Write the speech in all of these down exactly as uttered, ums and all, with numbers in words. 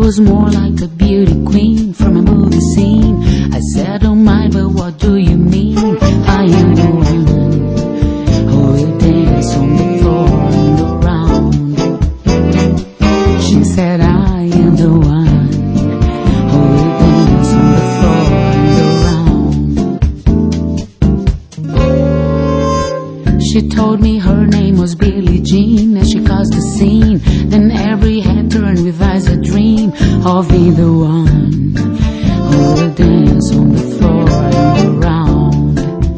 was more like a beauty queen from a movie scene. I said, don't mind, but what do you mean? I am the one who will dance on the floor and around. She said, I am the one who will dance on the floor and around. She told me her name was Billie Jean as she caused a scene. Then every head turned with eyes a dream of being the one who will dance on the floor and around.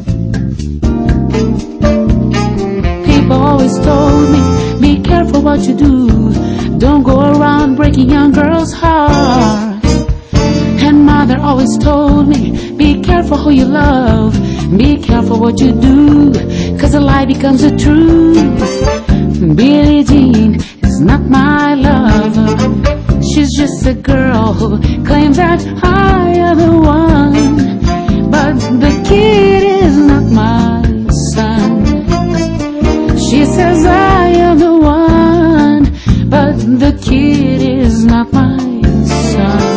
People always told me, be careful what you do, don't go around breaking young girls' hearts. And mother always told me, be careful who you love, be careful what you do, cause a lie becomes a truth. Billie Jean is not my lover, she's just a girl who claims that I am the one. But the kid is not my son. She says I am the one, but the kid is not my son.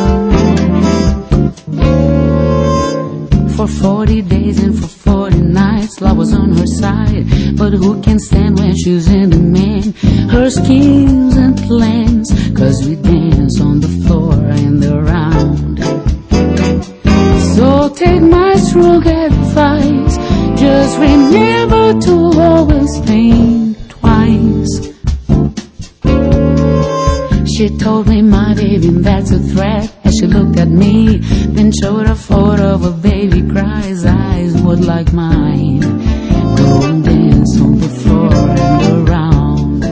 For forty days and for forty nights, love was on her side. But who can stand when she's in the man? Her schemes and plans, cause we dance on the floor and around. So take my strong advice, just remember to always think twice. She told me, my baby, that's a threat, as she looked at me, then showed a photo of a baby cries, eyes would like mine. Go and dance on the floor and around.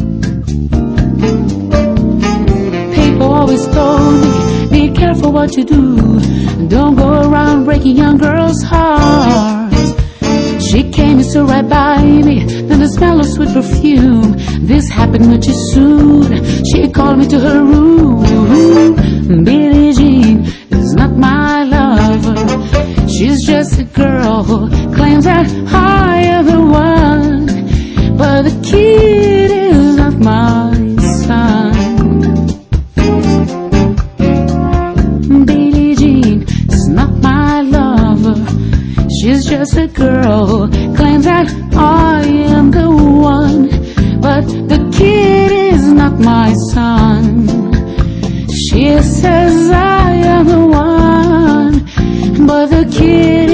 People always told me, be careful what you do, don't go around breaking young girls' hearts. She came and stood right by me, then the smell of sweet perfume. This happened much too soon. She called me to her room. Billie Jean is not my lover, she's just a girl who claims that I am the one. But the kid is not my son. Billie Jean is not my lover, she's just a girl who claims that I am the one. But the kid is not my son. She says I am the one, but the kid